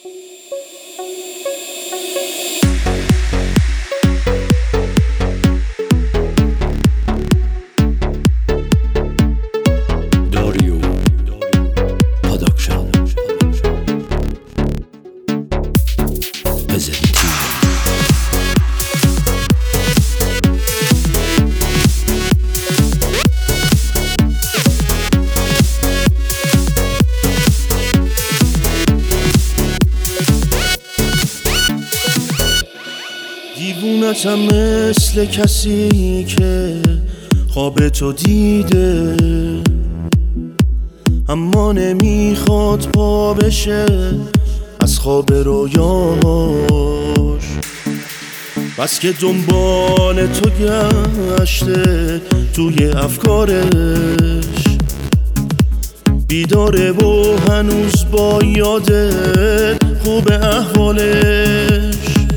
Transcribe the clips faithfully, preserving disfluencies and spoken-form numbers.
دیوونتم مثل کسی که خواب تو دیده، اما نمیخواد پا بشه از خواب رویاش. بس که دنبال تو گشته توی افکارش، بیداره و هنوز با یاده خوب احوالش.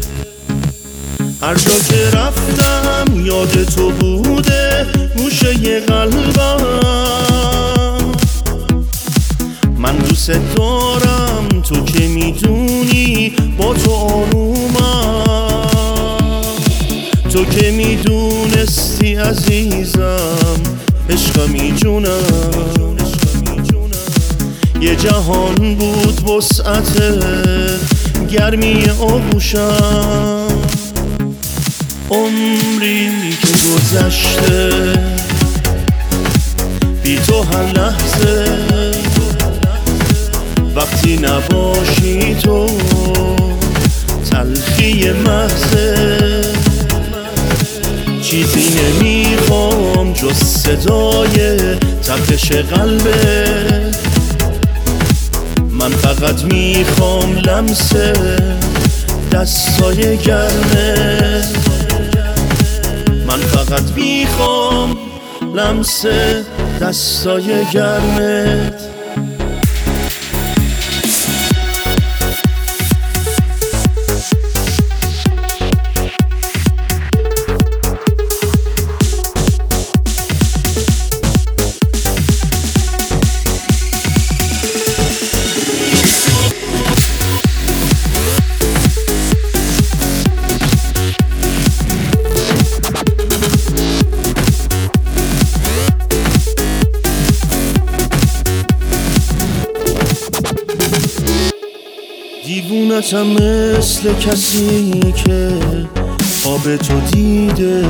هر جا که رفتم یاد تو بوده گوشه قلبم. من دوست دارم تو که میدونی با تو آرومم، تو که میدونستی عزیزم عشقمی جونم. یه جهان بود وسعت گرمی آغوشم، عمری که گذشته بی تو هر لحظه، وقتی نباشی تو تلخی محضه. چیزی نمیخوام جز صدای تپش قلبه، من فقط میخوام لمس دستای گرمه. من فقط میخوام لمس دستای گرمت. دیوونتم مثل کسی که خواب تو دیده،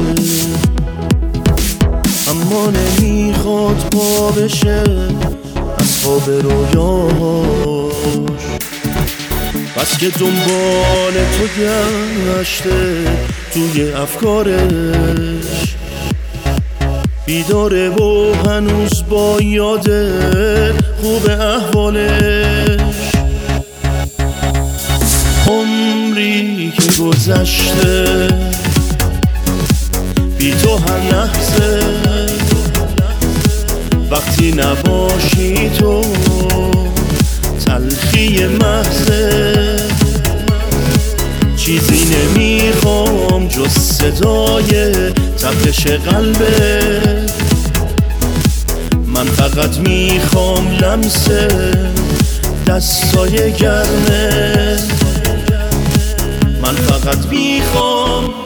اما نمیخواد پا بشه از خواب رویاش. بس که دنبال تو گشته توی افکارش، بیداره و هنوز با یاده خوب احوالش. عمری که گذشته بی تو هر لحظه، وقتی نباشی تو تلخی محضه. چیزی نمیخوام جز صدای تپش قلبه، من فقط میخوام لمس دستای گرمه. من فقط میخوام